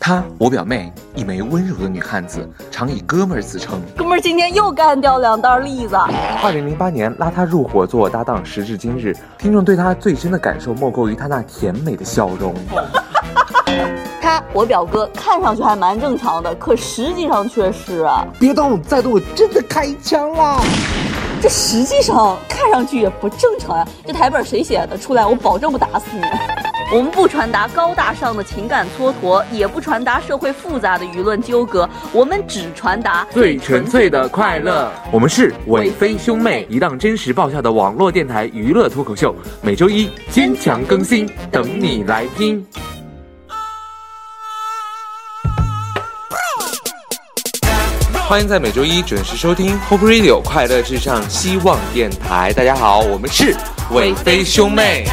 她，我表妹，一枚温柔的女汉子，常以哥们儿自称。 哥们儿今天又干掉2袋栗子。 2008年拉她入伙做我搭档，时至今日，听众对她最深的感受莫过于她那甜美的笑容。 他，我表哥，看上去还蛮正常的，可实际上却是别动，再动我真的开枪啦！ 这实际上看上去也不正常呀。这台本谁写的？出来我保证不打死你。我们不传达高大上的情感蹉跎，也不传达社会复杂的舆论纠葛，我们只传达最纯粹的快乐。我们是韦飞兄妹，一档真实爆笑的网络电台娱乐脱口秀，每周一坚强更新，等你来听。欢迎在每周一准时收听 Hope Radio 快乐至上希望电台。大家好，我们是韦飞兄妹。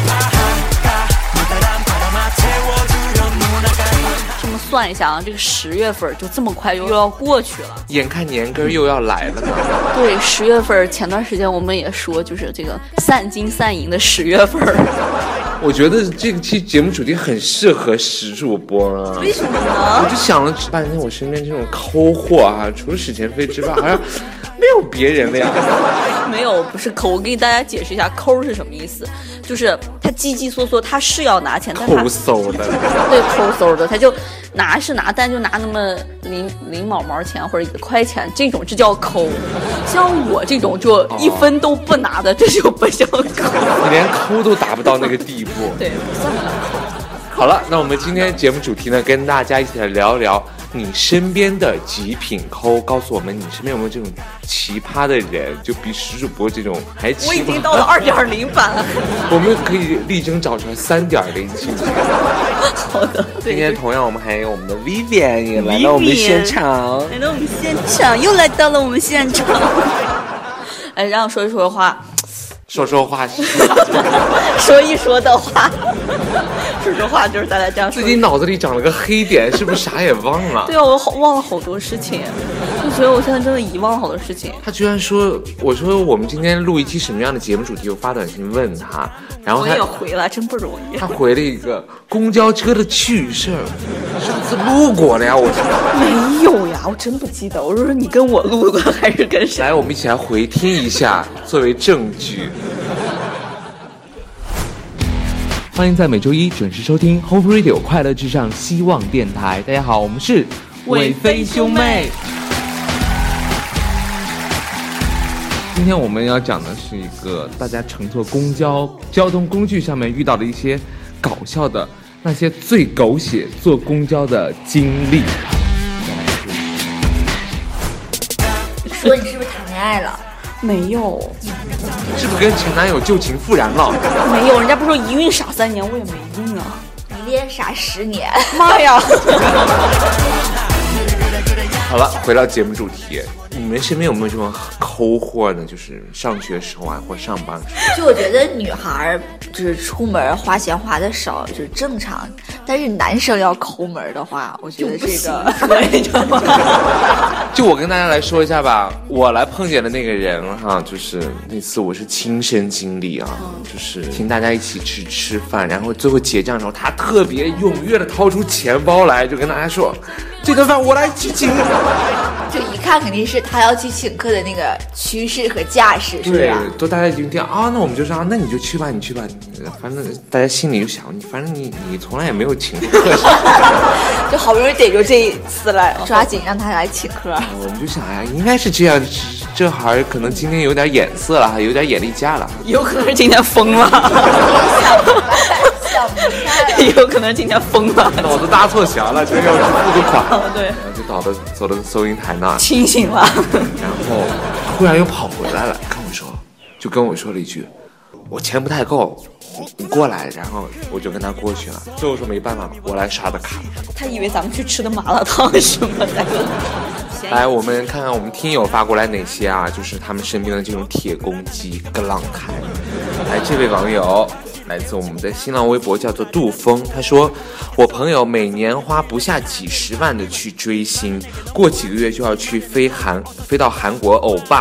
这么算一下啊，这个10月份就这么快又要过去了， 眼看年根又要来了呢。 对，10月份前段时间我们也说，就是这个散金散银的10月份。 我觉得这期节目主题很适合史主播啊。 为什么呢？ 我就想了半天，我身边这种抠货啊，除了史前飞之外，好像没有别人了呀。 没有，不是抠。我给大家解释一下，抠是什么意思？就是他叽叽嗦嗦，他是要拿钱，但他抠搜的。 对，抠搜的，他就拿是拿，但就拿那么零毛钱或者1块钱，这种这叫抠。像我这种就1分都不拿的，这就不叫抠。 你连抠都达不到那个地步。 对，不算抠。 好了，那我们今天节目主题呢，跟大家一起来聊聊你身边的极品抠，告诉我们你身边有没有这种奇葩的人，就比史主播这种还奇葩。 我已经到了2.0版了。 我们可以力争找出来3.0期。 好的。 今天同样我们还有我们的 Vivian 也来到我们现场， 又来到了我们现场。哎，让我说一说话。 说话是说一说的话，说话就是大家这样说。 自己脑子里长了个黑点，是不是啥也忘了？ 对啊，我忘了好多事情，我觉得我现在真的遗忘了好多事情。 他居然说，我说我们今天录一期什么样的节目主题，我发短信问他，然后我也回了，真不容易。 他回了一个公交车的趣事儿，上次录过了呀，我没有呀，我真不记得。我说你跟我录的还是跟谁？ 来，我们一起来回听一下，作为证据。欢迎在每周一准时收听 Hope Radio 快乐至上希望电台。大家好，我们是韦飞兄妹。今天我们要讲的是一个大家乘坐公交通工具上面遇到的一些搞笑的那些最狗血坐公交的经历。 说你是不是谈恋爱了？ 没有。 是不是跟前男友旧情复燃了？ 没有，人家不说一孕傻3年，我也没孕啊。 你连傻10年， 妈呀！ 好了，回到节目主题，你们身边有没有这种抠货呢？就是上学时候啊，或者上班时候。 就我觉得女孩就是出门花钱花的少就是正常，但是男生要抠门的话，我觉得这个就我跟大家来说一下吧，我来碰见的那个人哈，就是那次我是亲身经历啊，就是请大家一起去吃饭，然后最后结账的时候，他特别踊跃的掏出钱包来，就跟大家说，这顿饭我来去请。 就一看肯定是他要去请客的那个趋势和架势，是不是？ 对，都大家已经定啊，那我们就说啊，那你就去吧，你去吧，反正大家心里就想，反正你从来也没有请过客， 就好不容易逮住这一次了，抓紧让他来请客。 我们就想呀，应该是这样，这孩儿可能今天有点眼色了，有点眼力价了， 有可能是今天疯了。有可能今天疯了， 脑子搭错墙了，这要是付个款， 对， 然后就走到收银台那， 清醒了， 然后突然又跑回来了，跟我说了一句，我钱不太够，你过来，然后我就跟他过去了。最后说没办法，我来刷的卡。 他以为咱们去吃的麻辣烫什么的。 来，我们看看我们听友发过来哪些啊？就是他们身边的这种铁公鸡跟浪开。来，这位网友来自我们的新浪微博，叫做杜峰，他说，我朋友每年花不下几10万的去追星，过几个月就要去飞到韩国欧巴，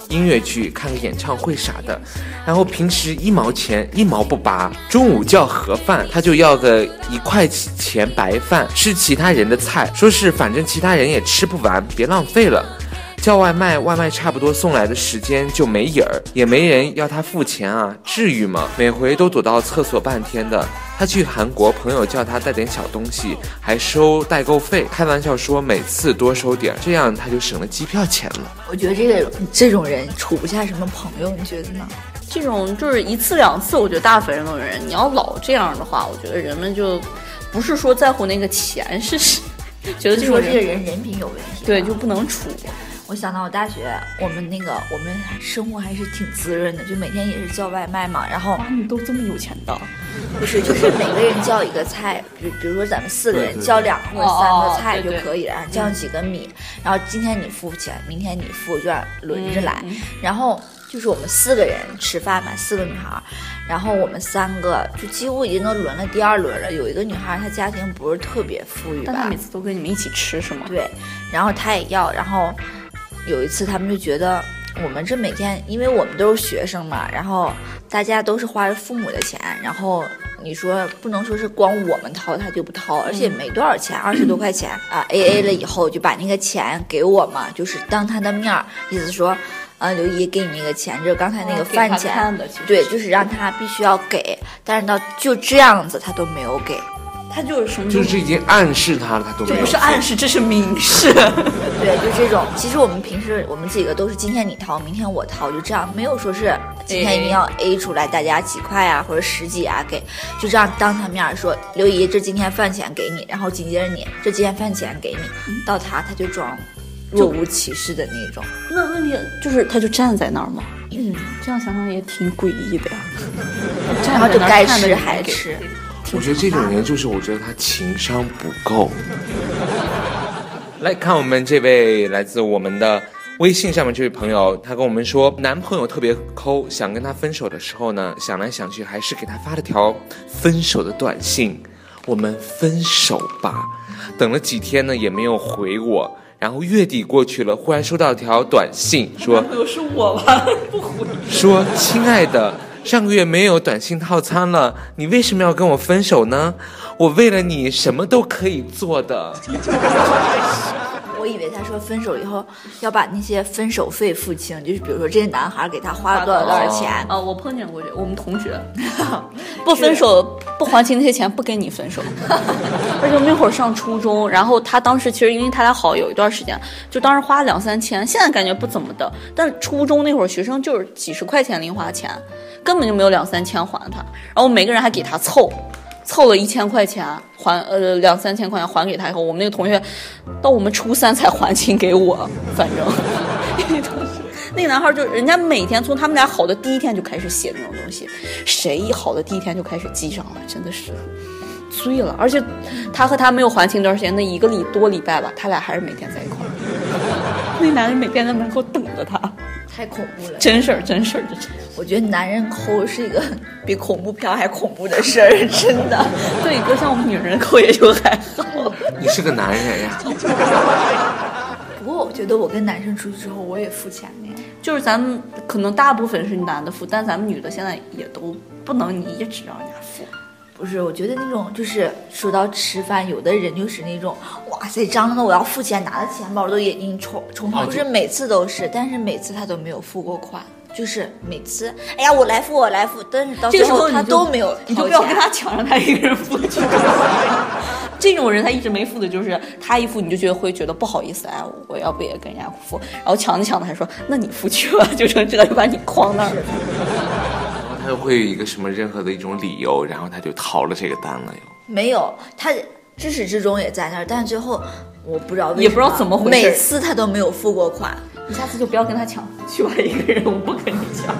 音乐剧、看个演唱会啥的。然后平时1毛钱1毛不拔，中午叫盒饭，他就要个1块钱白饭，吃其他人的菜，说是反正其他人也吃不完，别浪费了。叫外卖，外卖差不多送来的时间就没影儿，也没人要他付钱啊，至于吗？每回都躲到厕所半天的。他去韩国，朋友叫他带点小东西，还收代购费，开玩笑说每次多收点，这样他就省了机票钱了。 我觉得这种人处不下什么朋友，你觉得呢？ 这种就是1次2次，我觉得大部分人，你要老这样的话，我觉得人们就不是说在乎那个钱，是觉得这个人品有问题， 对，就不能处。 我想到我大学，我们生活还是挺滋润的，就每天也是叫外卖嘛。然后你都这么有钱的？ 不是，就是每个人叫一个菜，比如说咱们4个人叫2个或者3个菜就可以了，然后叫几个米，然后今天你付钱，明天你付，就这样轮着来。然后就是我们4个人吃饭嘛，4个女孩，然后我们3个就几乎已经都轮了第2轮了。有一个女孩，她家庭不是特别富裕吧， 但她每次都跟你们一起吃是吗？ 对，然后她也要，然后有一次他们就觉得我们这每天，因为我们都是学生嘛，然后大家都是花着父母的钱，然后你说不能说是光我们掏他就不掏，而且没多少钱，20多块钱啊 AA 了以后就把那个钱给我嘛，就是当他的面意思说刘姨给你那个钱，就是刚才那个饭钱对，就是让他必须要给，但是到就这样子他都没有给。 他就是什么， 就是已经暗示他了，他都没有。 这不是暗示，这是明示。 对，就这种。其实我们平时我们几个都是今天你掏，明天我掏，就这样，没有说是今天一定要 A 出来，大家几块啊或者10几啊给，就这样当他面说刘姨这今天饭钱给你，然后紧接着你这今天饭钱给你，到他就装若无其事的那种。 那问题就是他就站在那儿嘛。这样想想也挺诡异的呀。 然后就该吃还吃。 我觉得这种人就是，我觉得他情商不够。来看我们这位来自我们的微信上面这位朋友，他跟我们说，男朋友特别抠，想跟他分手的时候呢，想来想去还是给他发了条分手的短信，我们分手吧。等了几天呢，也没有回我。然后月底过去了，忽然收到条短信说， 男朋友是我吧？不回。 说亲爱的。上个月没有短信套餐了，你为什么要跟我分手呢？我为了你什么都可以做的。 我以为他说分手以后要把那些分手费付清，就是比如说这个男孩给他花了多少钱。 我碰见过这我们同学不分手不还清那些钱不跟你分手。而且我们那会儿上初中，然后他当时其实因为他俩好有一段时间，就当时花2、3千，现在感觉不怎么的，但初中那会儿学生就是几十块钱零花钱，根本就没有2、3千还他，然后每个人还给他凑了1000块钱，还2、3千块钱还给他以后，我们那个同学到我们初3才还清给我，反正因为当时那个男孩就人家每天从他们俩好的第一天就开始写那种东西，谁一好的第一天就开始记上了，真的是醉了。而且他和他没有还清多少时间，那1个多礼拜吧，他俩还是每天在一块儿。那男人每天在门口等着他。 太恐怖了， 真事儿。 我觉得男人抠是一个比恐怖片还恐怖的事儿，真的。 对，哥像我们女人抠也就还好。 你是个男人呀。 不过我觉得我跟男生出去之后，我也付钱呢。 就是咱们可能大部分是男的付，但咱们女的现在也都不能你一直让人家付。 不是，我觉得那种就是说到吃饭，有的人就是那种哇塞，张的我要付钱，拿着钱包都眼睛冲泡，不是每次都是，但是每次他都没有付过款，就是每次哎呀我来付，但是到最后他都没有， 你就不要跟他抢，让他一个人付去。这种人他一直没付的，就是他一付你就会觉得不好意思，哎，我要不也跟人家付，然后抢着还说那你付去吧，就成这就把你诓那儿了。 他会有一个什么任何的一种理由，然后他就逃了这个单了又。 没有，他至始至终也在那儿，但是最后我不知道为什么， 也不知道怎么回事， 每次他都没有付过款。 你下次就不要跟他抢，去吧一个人，我不跟你抢。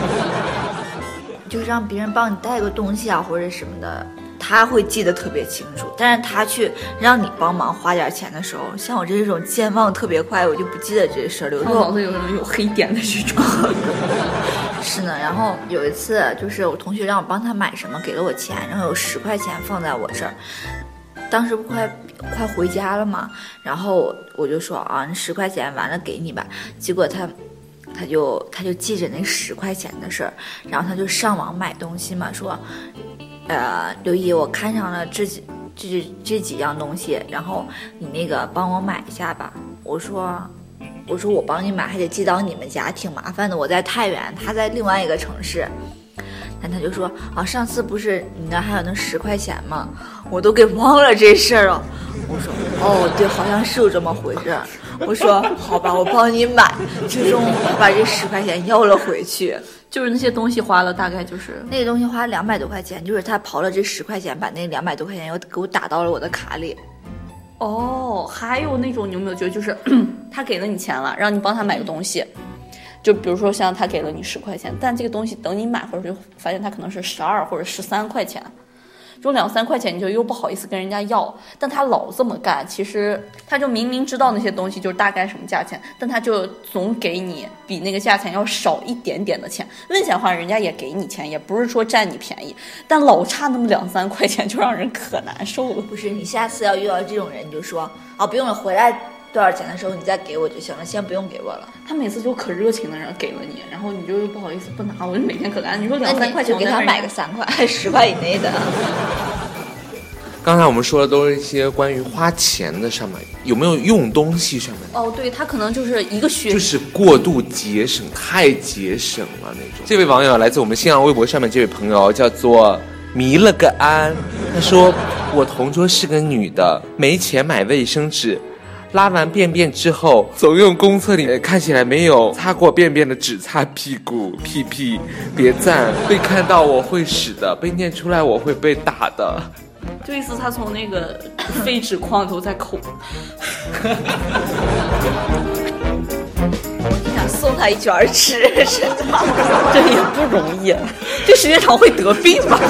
就是让别人帮你带个东西啊或者什么的，他会记得特别清楚，但是他去让你帮忙花点钱的时候，像我这种健忘特别快，我就不记得这事儿。有时候脑子有黑点的这种。 是呢，然后有一次就是我同学让我帮他买什么，给了我钱，然后有10块钱放在我这儿，当时不快回家了嘛，然后我就说啊，你10块钱完了给你吧，结果他他就记着那10块钱的事儿，然后他就上网买东西嘛，说，刘姨，我看上了这几样东西，然后你那个帮我买一下吧。我说我帮你买，还得寄到你们家，挺麻烦的。我在太原，他在另外一个城市。但他就说上次不是你那还有那10块钱吗？我都给忘了这事儿了。我说对，好像是有这么回事。我说好吧，我帮你买。最终把这10块钱要了回去。 就是那些东西花了大概就是那个东西花了200多块钱，就是他刨了这10块钱，把那200多块钱又给我打到了我的卡里。 还有那种你有没有觉得就是他给了你钱了，让你帮他买个东西，就比如说像他给了你10块钱，但这个东西等你买或者就发现他可能是12或者13块钱，就2-3块钱你就又不好意思跟人家要，但他老这么干，其实他就明明知道那些东西就是大概什么价钱，但他就总给你比那个价钱要少一点点的钱。问起来的话，人家也给你钱，也不是说占你便宜，但老差那么2-3块钱就让人可难受了。 不是，你下次要遇到这种人，你就说不用了，回来多少钱的时候你再给我就行了，先不用给我了。 他每次就可热情的人给了你，然后你就不好意思不拿，我就每天可干。你说2-3块钱， 我给他买个3块10块以内的。 刚才我们说的都是一些关于花钱的上面，有没有用东西上面？ 对，他可能就是一个就是过度节省，太节省了那种。这位网友来自我们新浪微博上面，这位朋友叫做迷了个安，他说我同桌是个女的，没钱买卫生纸，拉完便便之后总用公厕里看起来没有擦过便便的纸擦屁股，屁屁别赞，被看到我会使的，被念出来我会被打的。 就意思他从那个废纸筐里头在抠。 你想送他一卷吃是吗？ 这也不容易，这时间长会得病吧？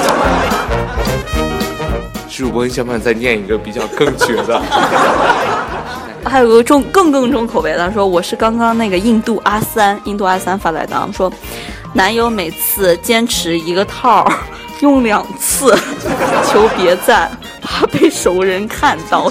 主播跟小胖再念一个比较更绝的。 还有个更重口味的，说我是刚刚那个印度阿三发来的，说男友每次坚持一个套用2次，求别赞，怕被熟人看到。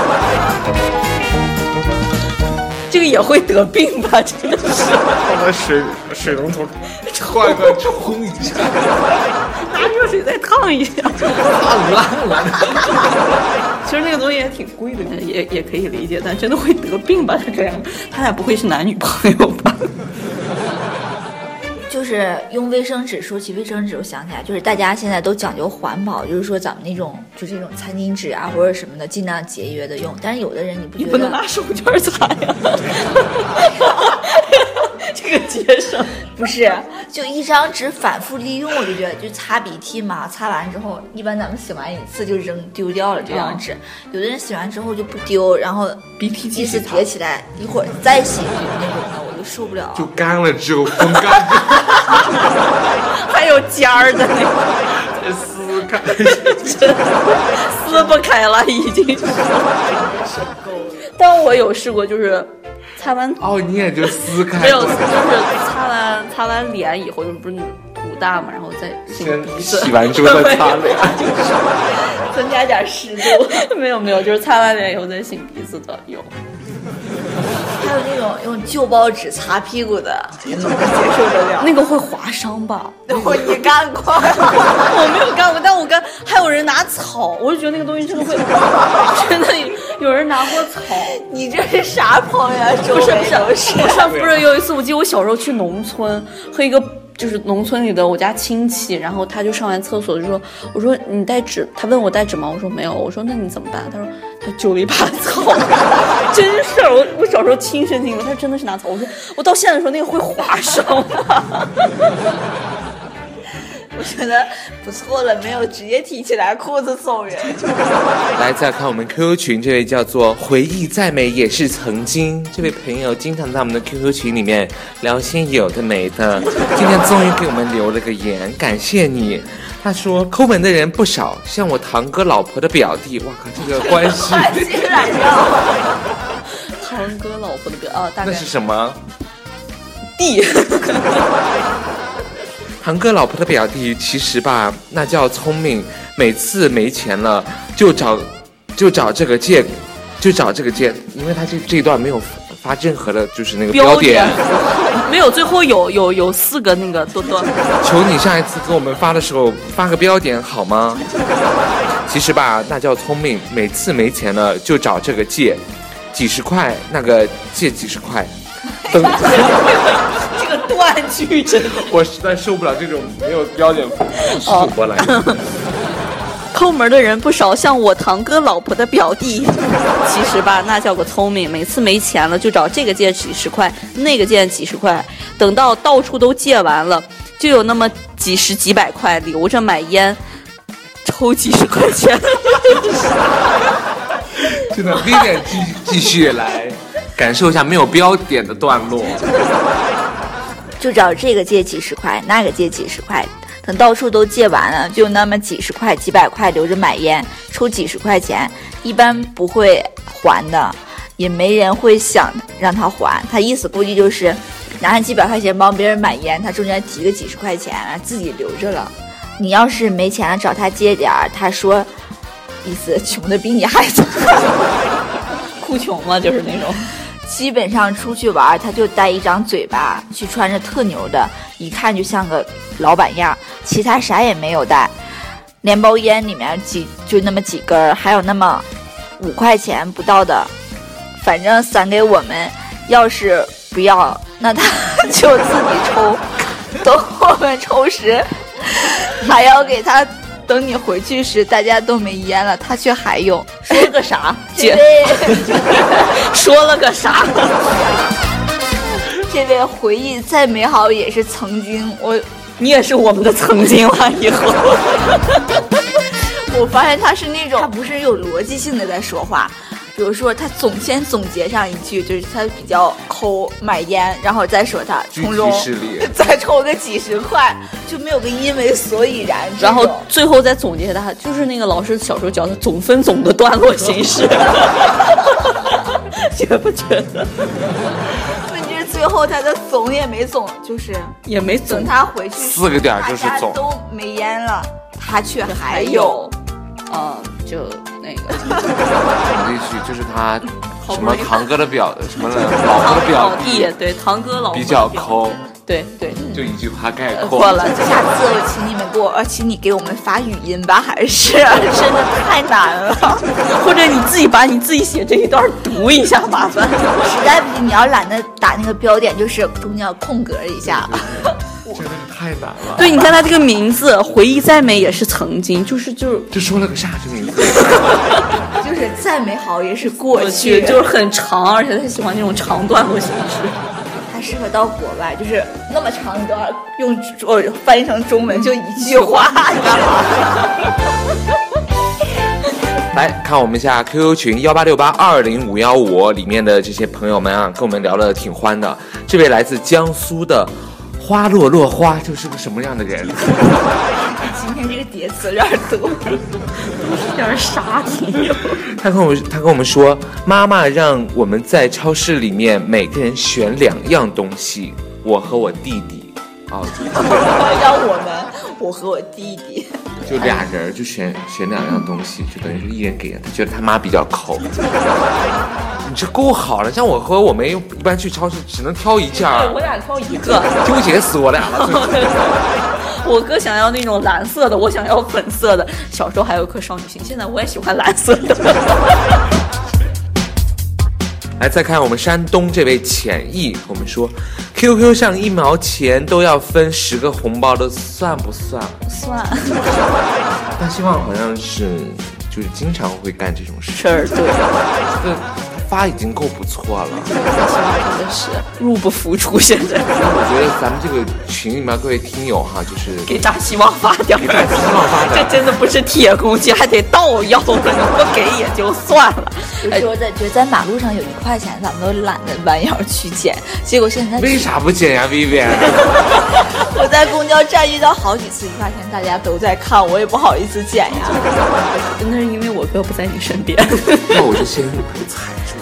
这个也会得病吧？真的是。 放在水龙头换个冲一下， 拿热水再烫一下， 烫烂了。 其实那个东西也挺贵的，也可以理解，但真的会得病吧？这样，他俩不会是男女朋友吧？ 就是用卫生纸，说起卫生纸我想起来，就是大家现在都讲究环保，就是说咱们那种就这种餐巾纸啊或者什么的尽量节约的用，但是有的人你不觉得你不能拿手绢擦呀？这个节省不是就一张纸反复利用，我就觉得就擦鼻涕嘛，擦完之后一般咱们洗完一次就丢掉了这张纸，有的人洗完之后就不丢，然后鼻涕一直叠起来，一会儿再洗那种的，我就受不了。 就干了之后风干， 还有尖儿的那个，撕开， 撕不开了已经。但我有试过，就是擦完你也就撕开， 没有，就是擦完脸以后，就不是土大嘛，然后再擤鼻子， 洗完之后再擦脸， 增加点湿度。 没有，就是擦完脸以后再擤鼻子的有。 还有那种用旧报纸擦屁股的，你怎么接受得了？ 那个会划伤吧？ 你干过？ 我没有干过，但我干。还有人拿草，我就觉得那个东西真的会，真的有人拿过草。 你这是啥朋友？ 不是有一次，我记得我小时候去农村和一个。就是农村里的我家亲戚，然后他就上完厕所就说，我说你带纸，他问我带纸吗？我说没有，我说那你怎么办？他说他揪了一把草，真事儿，我小时候亲身经历，他真的是拿草。我说我到现在说那个会划伤吗？ 我觉得不错了，没有直接提起来裤子送人。 来，再看我们 QQ 群，这位叫做回忆再美也是曾经，这位朋友经常在我们的 QQ 群里面聊些有的没的，今天终于给我们留了个言，感谢你。他说抠门的人不少，像我堂哥老婆的表弟，哇靠，这个关系染上。 堂哥老婆的表大概那是什么弟？ 堂哥老婆的表弟其实吧，那叫聪明，每次没钱了就找这个借，因为他这一段没有发任何的就是那个标点。 没有，最后有4个那个多。 求你下一次给我们发的时候发个标点好吗？其实吧，那叫聪明，每次没钱了就找这个借，几十块那个借几十块。 这个断句真的， 我实在受不了这种没有标点符号的主播来。 抠门的人不少，像我堂哥老婆的表弟。其实吧，那叫个聪明，每次没钱了就找这个借几十块，那个借几十块，等到到处都借完了，就有那么几十几百块留着买烟，抽几十块钱。 真的，Vivian继续来感受一下没有标点的段落。 就找这个借几十块，那个借几十块，等到处都借完了，就那么几十块几百块留着买烟，抽几十块钱，一般不会还的，也没人会想让他还。他意思估计就是拿上几百块钱帮别人买烟，他中间提个几十块钱自己留着了。你要是没钱了找他借点儿，他说意思穷的比你还惨。 哭穷嘛，就是那种。 基本上出去玩他就带一张嘴巴，去穿着特牛的，一看就像个老板样，其他啥也没有带，连包烟里面就那么几根，还有那么5块钱不到的，反正散给我们，要是不要那他就自己抽，等我们抽时还要给他，等你回去时大家都没烟了，他却还用。 说了个啥？姐说了个啥？ 这位回忆再美好也是曾经， 你也是我们的曾经了。以后我发现他是那种，他不是有逻辑性的在说话。比如说他先总结上一句，就是他比较抠买烟，然后再说他从中再抽个几十块，就没有个因为所以然， 然后最后再总结他，就是那个老师小时候教的总分总的段落形式。觉不觉得？ 问题是最后他的总也没总，就是也没总， 等他回去 4个点就是总， 都没烟了，他却还有， 就那个这句就是他什么堂哥的表什么老婆的表弟， 对，堂哥老婆比较抠， 对， 就一句话概括了。下次我请你们请你给我们发语音吧，还是真的太难了。 或者你自己把你自己写这一段读一下，麻烦。 实在不行，你要懒得打那个标点，就是中间空格一下。 真的是太难了。 对，你看他这个名字，回忆再美也是曾经，就说了个啥这名字？ 就是再美好也是过去， 就是很长，而且他喜欢那种长段落形式。 他适合到国外，就是那么长一段，用翻译成中文就一句话。 来看我们一下 QQ 群186820515里面的这些朋友们啊，跟我们聊得挺欢的。这位来自江苏的花落落花，就是个什么样的人？ 今天这个叠词有点多，都是点傻题。 他跟我们说，妈妈让我们在超市里面每个人选2样东西，我和我弟弟。 让我和我弟弟。 就俩人就选2样东西，就等于说一人给，他觉得他妈比较抠。你这够好了，像我和我妹一般去超市只能挑一件， 我俩挑一个， 纠结死我俩了。 我哥想要那种蓝色的，我想要粉色的。小时候还有一颗少女心，现在我也喜欢蓝色的。 来，再看我们山东这位浅意，我们说 QQ 上1毛钱都要分10个红包的，算不算？ 算。 但希望好像是就是经常会干这种事儿，对， 这个发已经够不错了。 希望真的是入不敷出。现在我觉得咱们这个群里面各位听友哈，就是给大希望发点， 给大希望发点， 这真的不是铁公鸡，还得倒要的，你不给也就算了。 就说觉得在马路上有1块钱，咱们都懒得弯腰去捡，结果现在为啥不捡呀 ，Vivian？ 我在公交站遇到好几次1块钱，大家都在看，我也不好意思捡呀。 真的是因为我哥不在你身边， 那我就先被踩住。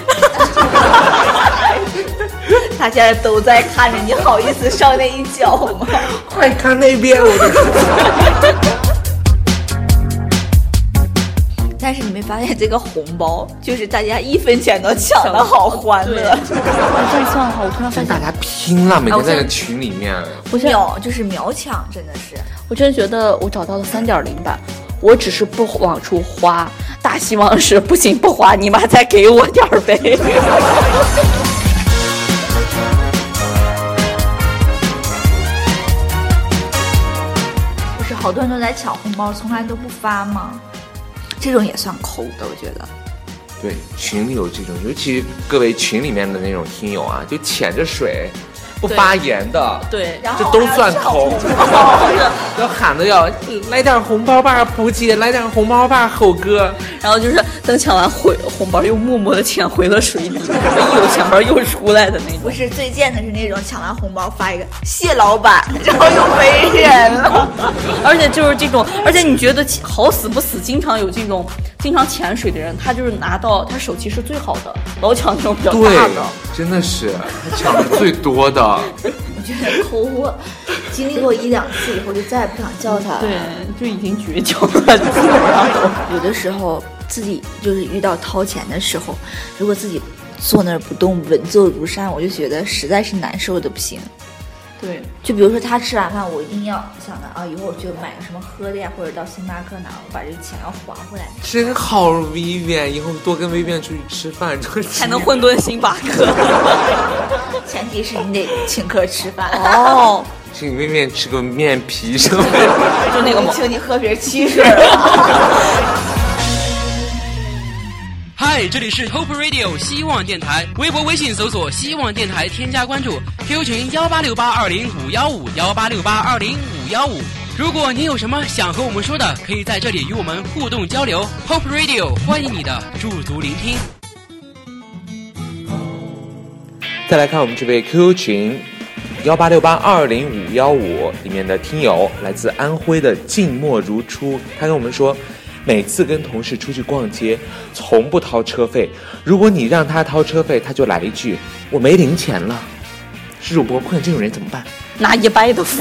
大家都在看着，你好意思上那一脚吗？ 快看那边，我就。 但是你没发现这个红包就是大家1分钱都抢得好欢乐。 这样算的话，我突然发现大家拼了，每天在那个群里面， 就是秒抢，真的是。 我真的觉得我找到了3.0版，我只是不往出花，大希望是不行不花，你妈再给我点儿呗。 不是好多人都在抢红包，从来都不发吗？这种也算抠的，我觉得。 对，群里有这种，尤其各位群里面的那种听友啊，就潜着水不发言的， 对， 这都算抠。要喊的要来点红包吧，蒲姐，来点红包吧，猴哥。 然后就是等抢完红包，又默默的潜回了水里，一有钱包又出来的那种。 不是最贱的是那种抢完红包发一个谢老板，然后又没人了。 而且就是这种，而且你觉得好死不死，经常有这种经常潜水的人，他就是拿到他手气是最好的，老抢那种比较大的。 真的是他抢的最多的。 我觉得抠我经历过1-2次以后就再也不想叫他了。 对，就已经绝交了，基本上都。 有的时候自己就是遇到掏钱的时候，如果自己坐那儿不动，稳坐如山，我就觉得实在是难受的不行。 对， 就比如说他吃完饭，我一定要想着啊，一会儿我就买个什么喝的呀，或者到星巴克拿，我把这个钱要还回来。 真好，Vivian，以后多跟 Vivian 出去吃饭， 才能混顿星巴克。 前提是你得请客吃饭哦， 请 Vivian 吃个面皮什么的， 就那个请你喝瓶汽水。 嗨，这里是 Hope Radio 希望电台，微博、微信搜索希望电台，添加关注 ，QQ 群1868205515，1868205515。如果你有什么想和我们说的，可以在这里与我们互动交流。Hope Radio 欢迎你的驻足聆听。 再来看我们这位 QQ 群1868205515里面的听友，来自安徽的静默如初，他跟我们说，每次跟同事出去逛街，从不掏车费。如果你让他掏车费，他就来一句：“我没零钱了。”是主播，碰见这种人怎么办？ 拿100的符，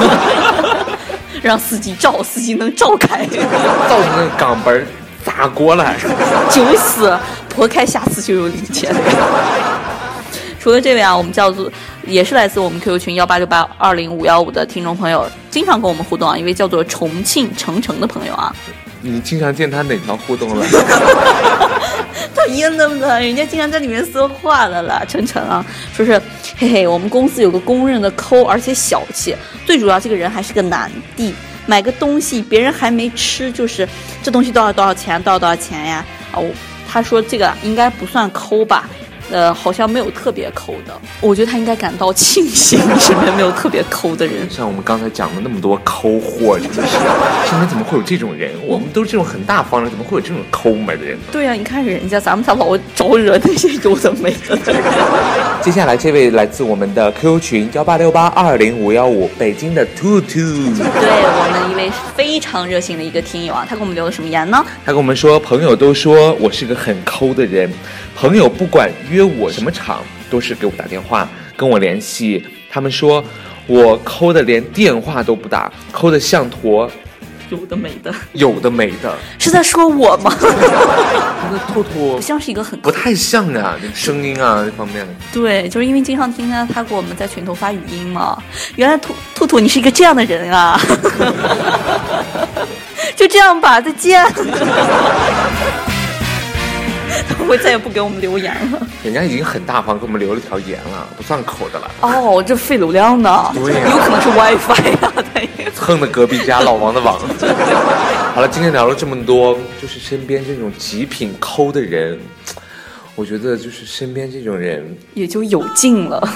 让司机照，司机能照开， 造成那个钢镚砸过来， 九死婆开，下次就有零钱。除了这位啊，我们叫做也是来自我们 QQ 群1868205515的听众朋友，经常跟我们互动啊，一位叫做重庆程程的朋友啊。 你经常见他哪条互动了？ 他阴的不的，人家经常在里面说话的了。程程啊，说是嘿嘿，我们公司有个公认的抠而且小气，最主要这个人还是个男的，买个东西别人还没吃，就是这东西多少钱，多少钱呀？哦，他说这个应该不算抠吧。好像没有特别抠的，我觉得他应该感到庆幸，身边没有特别抠的人。 像我们刚才讲的那么多抠货，真的是，身边怎么会有这种人？我们都是这种很大方的，怎么会有这种抠门的人？ 对呀，你看人家，咱们才老招惹那些有的没的。 接下来这位来自我们的 QQ 群1868205515，北京的兔兔， 对我们一位非常热心的一个听友啊，他给我们留了什么言呢？ 他跟我们说，朋友都说我是个很抠的人，朋友不管约我什么场都是给我打电话跟我联系，他们说我抠的连电话都不打，抠的像坨有的没的， 有的没的。 是在说我吗？ 那兔兔不像是一个很不太像啊，这声音啊这方面。 对，就是因为经常听他给我们在群头发语音嘛。原来兔兔你是一个这样的人啊！就这样吧，再见。他会再也不给我们留言了。 人家已经很大方给我们留了条言了，不算抠的了。 哦，这费流量呢？ 对呀， 有可能是 WiFi 啊。 蹭的隔壁家老王的网。好了，今天聊了这么多，就是身边这种极品抠的人，我觉得就是身边这种人也就有劲了。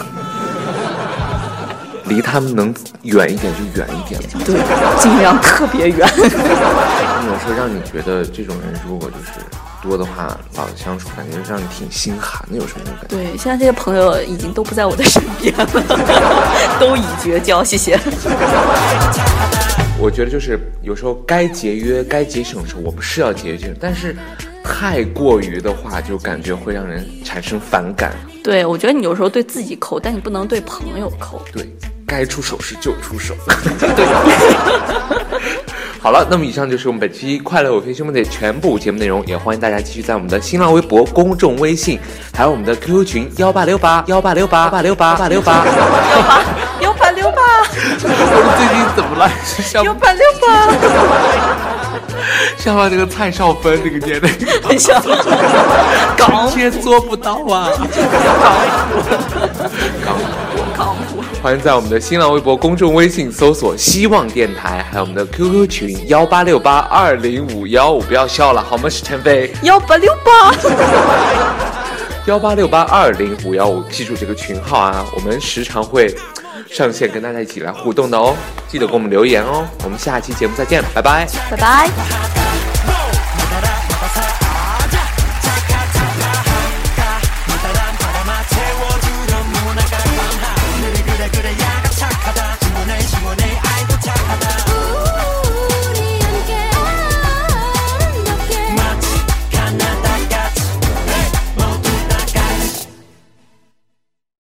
离他们能远一点就远一点吧。 对，尽量特别远。 有时候让你觉得这种人如果就是多的话，老相处感觉让你挺心寒的，有什么感觉？ 对，现在这些朋友已经都不在我的身边了，都已绝交，谢谢。 我觉得就是有时候该节约、该节省的时候，我们是要节约，但是太过于的话，就感觉会让人产生反感。 对，我觉得你有时候对自己抠，但你不能对朋友抠。 对，该出手时就出手。 对。 好了，那么以上就是我们本期快乐有飞兄们的全部节目内容，也欢迎大家继续在我们的新浪微博、公众微信，还有我们的 QQ 群1868186868686868。我最近怎么了？像像把这个蔡少芬这个年代，港铁做不到啊！港府，欢迎在我们的新浪微博、公众微信搜索"希望电台"，还有我们的 QQ 群1868205155，不要笑了好吗？是陈飞1868205155，记住这个群号啊，我们时常会上线跟大家一起来互动的哦，记得给我们留言哦。我们下期节目再见，拜拜， 拜拜。